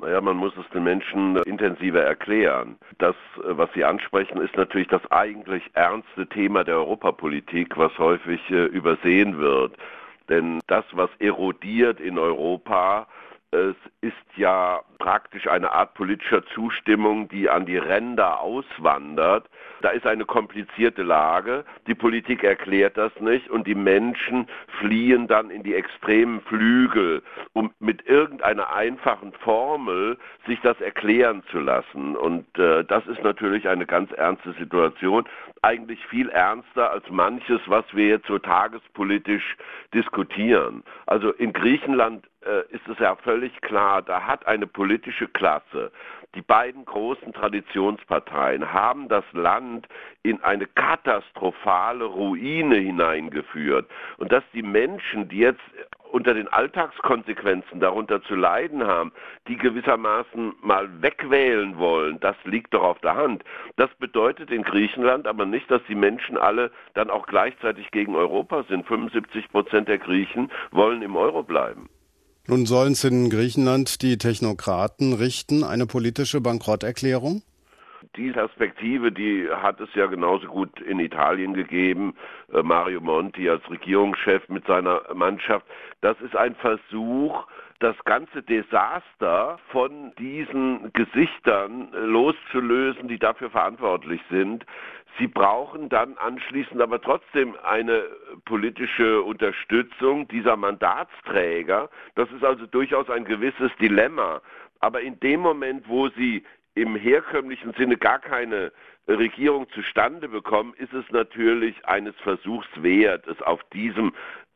Naja, man muss es den Menschen intensiver erklären. Das, was Sie ansprechen, ist natürlich das eigentlich ernste Thema der Europapolitik, was häufig übersehen wird. Denn das, was erodiert in Europa, es ist ja praktisch eine Art politischer Zustimmung, die an die Ränder auswandert. Da ist eine komplizierte Lage. Die Politik erklärt das nicht und die Menschen fliehen dann in die extremen Flügel, um mit irgendeiner einfachen Formel sich das erklären zu lassen. Und das ist natürlich eine ganz ernste Situation. Eigentlich viel ernster als manches, was wir jetzt so tagespolitisch diskutieren. Also in Griechenland ist es ja völlig klar, da hat eine politische Klasse, die beiden großen Traditionsparteien haben das Land in eine katastrophale Ruine hineingeführt. Und dass die Menschen, die jetzt unter den Alltagskonsequenzen darunter zu leiden haben, die gewissermaßen mal wegwählen wollen, das liegt doch auf der Hand. Das bedeutet in Griechenland aber nicht, dass die Menschen alle dann auch gleichzeitig gegen Europa sind. 75% der Griechen wollen im Euro bleiben. Nun sollen es in Griechenland die Technokraten richten, eine politische Bankrotterklärung? Die Perspektive, die hat es ja genauso gut in Italien gegeben. Mario Monti als Regierungschef mit seiner Mannschaft. Das ist ein Versuch, das ganze Desaster von diesen Gesichtern loszulösen, die dafür verantwortlich sind. Sie brauchen dann anschließend aber trotzdem eine politische Unterstützung dieser Mandatsträger. Das ist also durchaus ein gewisses Dilemma. Aber in dem Moment, wo sie im herkömmlichen Sinne gar keine Regierung zustande bekommen, ist es natürlich eines Versuchs wert, es auf diesem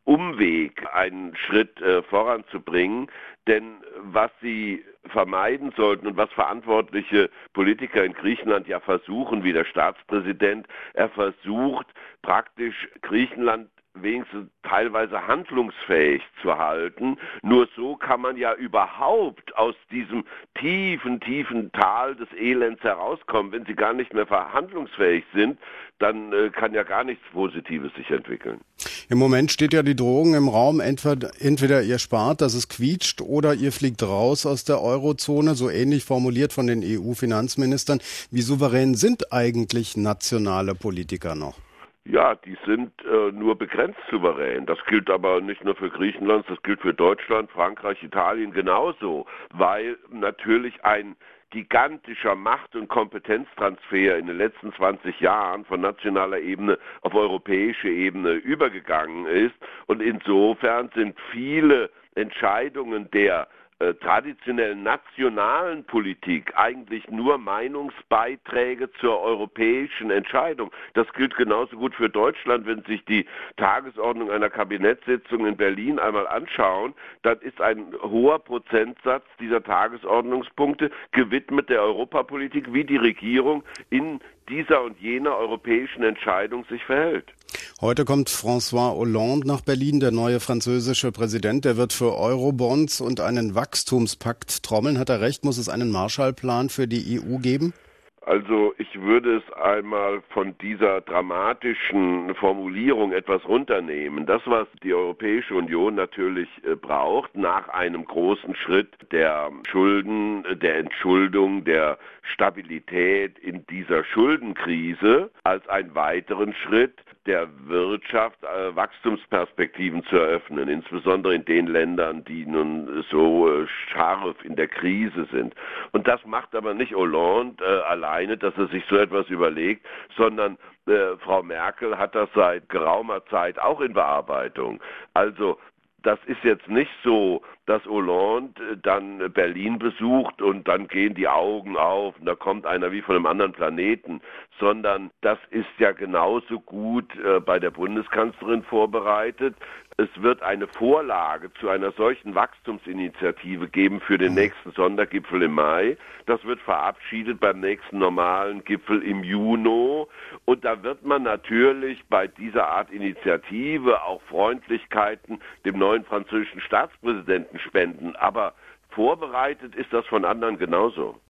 Umweg einen Schritt voranzubringen. Denn was sie vermeiden sollten und was verantwortliche Politiker in Griechenland ja versuchen, wie der Staatspräsident, er versucht praktisch Griechenland wenigstens teilweise handlungsfähig zu halten. Nur so kann man ja überhaupt aus diesem tiefen, tiefen Tal des Elends herauskommen. Wenn sie gar nicht mehr verhandlungsfähig sind, dann kann ja gar nichts Positives sich entwickeln. Im Moment steht ja die Drohung im Raum, entweder ihr spart, dass es quietscht, oder ihr fliegt raus aus der Eurozone, so ähnlich formuliert von den EU-Finanzministern. Wie souverän sind eigentlich nationale Politiker noch? Ja, die sind nur begrenzt souverän. Das gilt aber nicht nur für Griechenland, das gilt für Deutschland, Frankreich, Italien genauso, weil natürlich ein gigantischer Macht- und Kompetenztransfer in den letzten 20 Jahren von nationaler Ebene auf europäische Ebene übergegangen ist. Und insofern sind viele Entscheidungen der traditionellen nationalen Politik eigentlich nur Meinungsbeiträge zur europäischen Entscheidung. Das gilt genauso gut für Deutschland. Wenn Sie sich die Tagesordnung einer Kabinettssitzung in Berlin einmal anschauen, dann ist ein hoher Prozentsatz dieser Tagesordnungspunkte gewidmet der Europapolitik, wie die Regierung in dieser und jener europäischen Entscheidung sich verhält. Heute kommt François Hollande nach Berlin, der neue französische Präsident. Der wird für Eurobonds und einen Wachstumspakt trommeln. Hat er recht? Muss es einen Marshallplan für die EU geben? Also ich würde es einmal von dieser dramatischen Formulierung etwas runternehmen. Das, was die Europäische Union natürlich braucht, nach einem großen Schritt der Schulden, der Entschuldung, der Stabilität in dieser Schuldenkrise, als einen weiteren Schritt der Wirtschaft Wachstumsperspektiven zu eröffnen, insbesondere in den Ländern, die nun so scharf in der Krise sind. Und das macht aber nicht Hollande alleine, dass er sich so etwas überlegt, sondern Frau Merkel hat das seit geraumer Zeit auch in Bearbeitung. Also das ist jetzt nicht so, dass Hollande dann Berlin besucht und dann gehen die Augen auf und da kommt einer wie von einem anderen Planeten, sondern das ist ja genauso gut bei der Bundeskanzlerin vorbereitet. Es wird eine Vorlage zu einer solchen Wachstumsinitiative geben für den nächsten Sondergipfel im Mai. Das wird verabschiedet beim nächsten normalen Gipfel im Juni. Und da wird man natürlich bei dieser Art Initiative auch Freundlichkeiten dem neuen französischen Staatspräsidenten spenden. Aber vorbereitet ist das von anderen genauso.